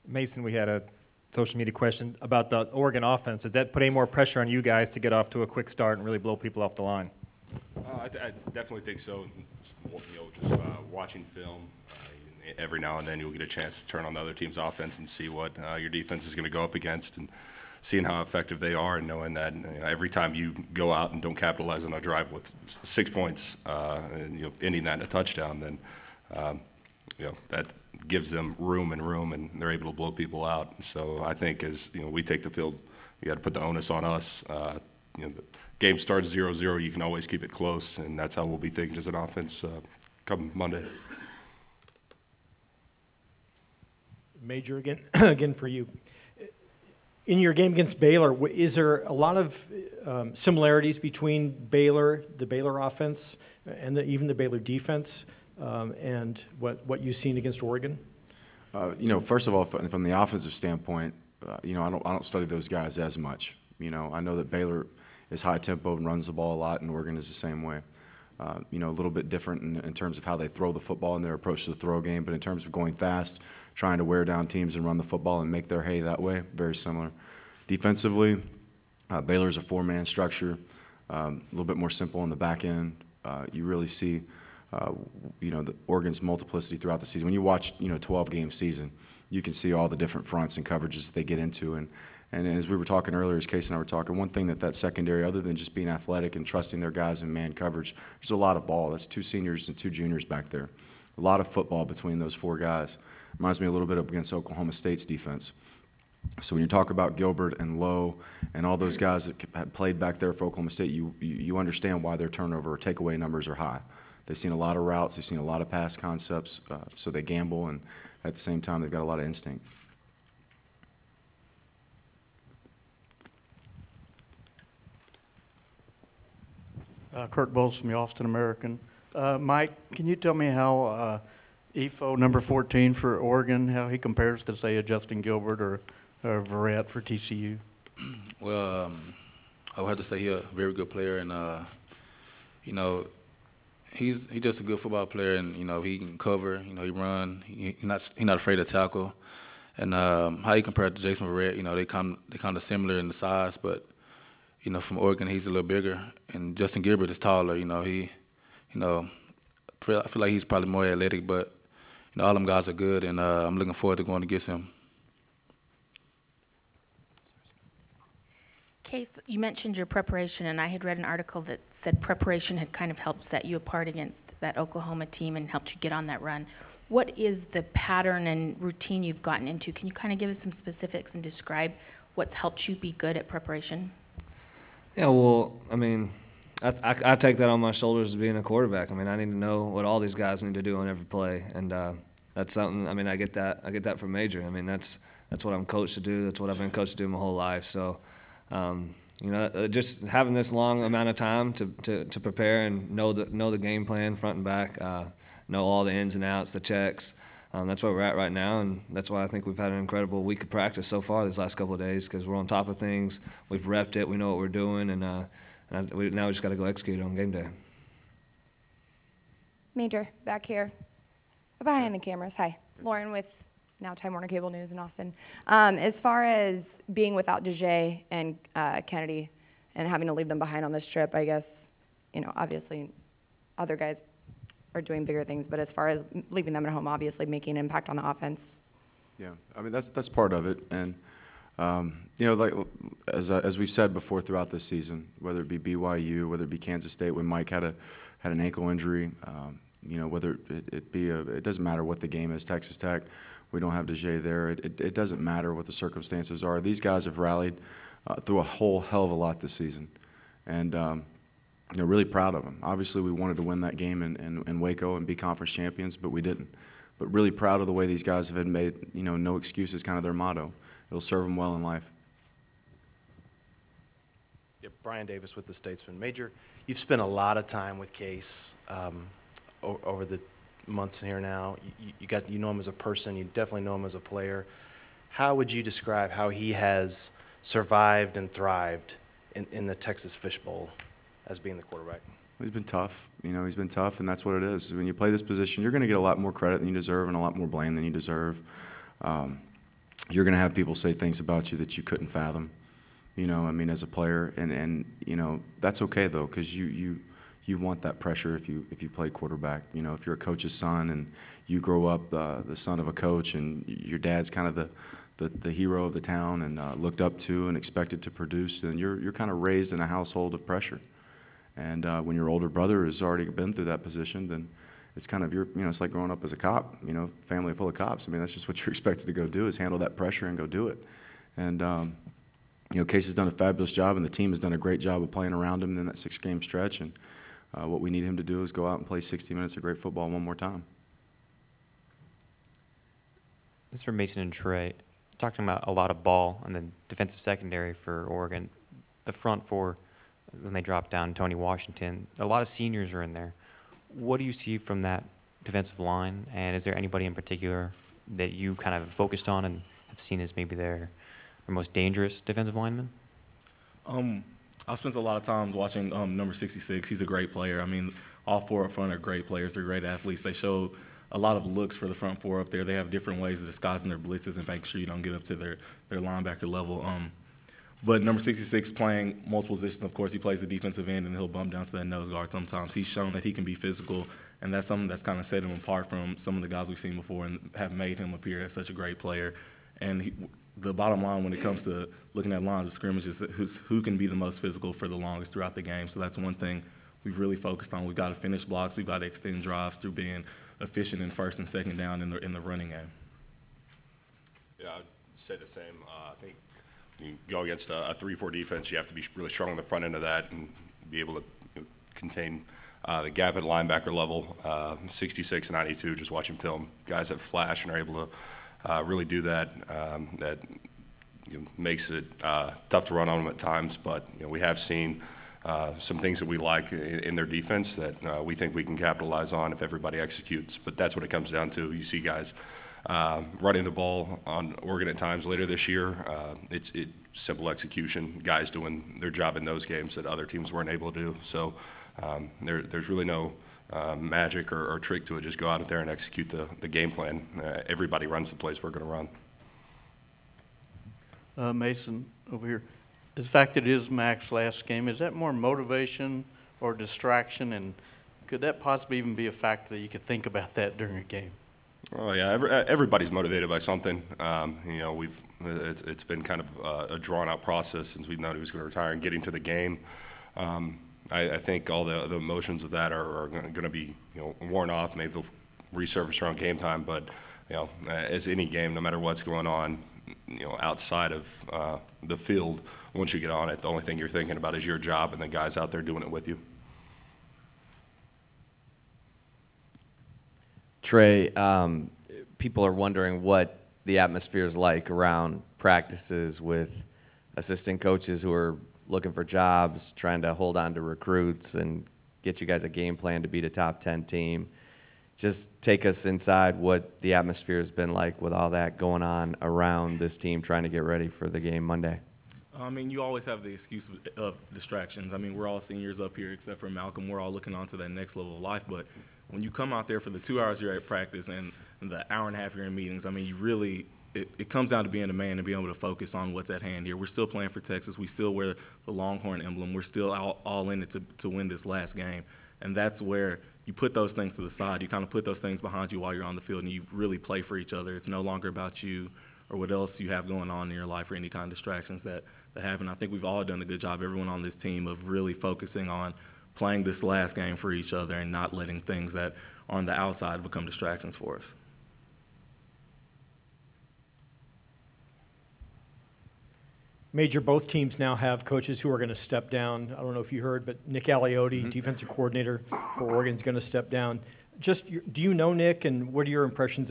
Mason, we had a social media question about the Oregon offense. Does that put any more pressure on you guys to get off to a quick start and really blow people off the line? I definitely think so. Just watching film, every now and then you'll get a chance to turn on the other team's offense and see what your defense is going to go up against, and seeing how effective they are, and knowing that every time you go out and don't capitalize on a drive with 6 points, and ending that in a touchdown, then that gives them room, and they're able to blow people out. So I think as we take the field, we got to put the onus on us. The game starts 0-0. You can always keep it close, and that's how we'll be thinking as an offense come Monday. Major, again for you. In your game against Baylor, is there a lot of similarities between the Baylor offense, and even the Baylor defense, and what you've seen against Oregon? First of all, from the offensive standpoint, I don't study those guys as much. I know that Baylor is high tempo and runs the ball a lot, and Oregon is the same way. A little bit different in terms of how they throw the football and their approach to the throw game, but in terms of going fast, trying to wear down teams and run the football and make their hay that way, very similar. Defensively, Baylor's a four-man structure, a little bit more simple on the back end. You really see, the Oregon's multiplicity throughout the season. When you watch, 12-game season, you can see all the different fronts and coverages that they get into. And as we were talking earlier, as Case and I were talking, one thing that secondary, other than just being athletic and trusting their guys in man coverage, there's a lot of ball. That's 2 seniors and 2 juniors back there. A lot of football between those 4 guys. Reminds me a little bit of against Oklahoma State's defense. So when you talk about Gilbert and Lowe and all those guys that had played back there for Oklahoma State, you understand why their turnover or takeaway numbers are high. They've seen a lot of routes, they've seen a lot of pass concepts, so they gamble, and at the same time they've got a lot of instinct. Kurt Bowles from the Austin American. Mike, can you tell me how EFO number 14 for Oregon, how he compares to, say, a Justin Gilbert or Verrett for TCU? Well, I would have to say he's a very good player, and he's just a good football player, and he can cover, he run, he's not afraid to tackle, and how he compared to Jason Verrett, they kind of similar in the size, but from Oregon he's a little bigger, and Justin Gilbert is taller. I feel like he's probably more athletic, but all them guys are good, and I'm looking forward to going against him. Case, you mentioned your preparation, and I had read an article that said preparation had kind of helped set you apart against that Oklahoma team and helped you get on that run. What is the pattern and routine you've gotten into? Can you kind of give us some specifics and describe what's helped you be good at preparation? Yeah, well, I take that on my shoulders as being a quarterback. I need to know what all these guys need to do on every play, and that's something. I get that from Major. That's what I'm coached to do. That's what I've been coached to do my whole life. So, just having this long amount of time to prepare and know the game plan front and back, know all the ins and outs, the checks. That's where we're at right now, and that's why I think we've had an incredible week of practice so far these last couple of days, because we're on top of things. We've repped it. We know what we're doing, and now we just got to go execute it on game day. Major, back here. Behind the cameras. Hi. Lauren with now Time Warner Cable News in Austin. As far as being without DeJay and Kennedy and having to leave them behind on this trip, I guess, obviously other guys are doing bigger things, but as far as leaving them at home, obviously making an impact on the offense. Yeah, that's part of it, and like as we've said before throughout this season, whether it be BYU, whether it be Kansas State when Mike had an ankle injury, whether it doesn't matter what the game is. Texas Tech, we don't have DeJay there. It doesn't matter what the circumstances are. These guys have rallied through a whole hell of a lot this season, and really proud of them. Obviously, we wanted to win that game in Waco and be conference champions, but we didn't. But really proud of the way these guys have made, no excuses, kind of their motto. It'll serve them well in life. Yep, Brian Davis with the Statesman. Major, you've spent a lot of time with Case over the months here now. You know him as a person. You definitely know him as a player. How would you describe how he has survived and thrived in the Texas Fishbowl as being the quarterback? He's been tough. He's been tough, and that's what it is. When you play this position, you're going to get a lot more credit than you deserve and a lot more blame than you deserve. you're going to have people say things about you that you couldn't fathom, you know, I mean, as a player. And you know, that's okay, though, because you want that pressure if you play quarterback. You know, if you're a coach's son and you grow up the son of a coach and your dad's kind of the hero of the town and looked up to and expected to produce, then you're kind of raised in a household of pressure. And when your older brother has already been through that position, then it's kind of it's like growing up as a cop, you know, family full of cops. I mean, that's just what you're expected to go do, is handle that pressure and go do it. And, you know, Case has done a fabulous job, and the team has done a great job of playing around him in that 6-game stretch. And what we need him to do is go out and play 60 minutes of great football one more time. This is for Mason and Trey. Talking about a lot of ball on the defensive secondary for Oregon. The front four, when they drop down, Tony Washington, a lot of seniors are in there. What do you see from that defensive line, and is there anybody in particular that you kind of focused on and have seen as maybe their most dangerous defensive lineman? I've spent a lot of time watching number 66. He's a great player. I mean, all four up front are great players. They're great athletes. They show a lot of looks for the front four up there. They have different ways of disguising their blitzes and making sure you don't get up to their linebacker level. But number 66 playing multiple positions, of course, he plays the defensive end, and he'll bump down to that nose guard sometimes. He's shown that he can be physical, and that's something that's kind of set him apart from some of the guys we've seen before and have made him appear as such a great player. And the bottom line when it comes to looking at lines of scrimmage is who can be the most physical for the longest throughout the game. So that's one thing we've really focused on. We've got to finish blocks. We've got to extend drives through being efficient in first and second down in the running game. Yeah, I'd say the same. I think you go against a 3-4 defense, you have to be really strong on the front end of that and be able to contain the gap at linebacker level. 66 and 92, just watching film, guys that flash and are able to really do that. That makes it tough to run on them at times, but we have seen some things that we like in their defense that we think we can capitalize on if everybody executes. But that's what it comes down to. You see guys running the ball on Oregon at times later this year. It's simple execution, guys doing their job in those games that other teams weren't able to do. So there's really no magic or trick to it. Just go out there and execute the game plan. Everybody runs the plays we're going to run. Mason, over here. The fact that it is Mac's last game, is that more motivation or distraction? And could that possibly even be a factor that you could think about that during a game? Oh yeah, everybody's motivated by something. It's been kind of a drawn-out process since we've known he was going to retire and getting to the game. I think all the emotions of that are going to be worn off. Maybe they'll resurface around game time, but as any game, no matter what's going on, outside of the field, once you get on it, the only thing you're thinking about is your job and the guys out there doing it with you. Trey, people are wondering what the atmosphere is like around practices with assistant coaches who are looking for jobs, trying to hold on to recruits and get you guys a game plan to beat a top 10 team. Just take us inside what the atmosphere has been like with all that going on around this team trying to get ready for the game Monday. I mean, you always have the excuse of distractions. I mean, we're all seniors up here except for Malcolm. We're all looking on to that next level of life. But when you come out there for the 2 hours you're at practice and the hour and a half you're in meetings, I mean, you really it comes down to being a man and being able to focus on what's at hand here. We're still playing for Texas. We still wear the Longhorn emblem. We're still all in it to win this last game. And that's where you put those things to the side. You kind of put those things behind you while you're on the field, and you really play for each other. It's no longer about you or what else you have going on in your life or any kind of distractions that happen. I think we've all done a good job, everyone on this team, of really focusing on playing this last game for each other and not letting things that are on the outside become distractions for us. Major, both teams now have coaches who are going to step down. I don't know if you heard, but Nick Aliotti, defensive coordinator for Oregon, is going to step down. Just, do you know Nick, and what are your impressions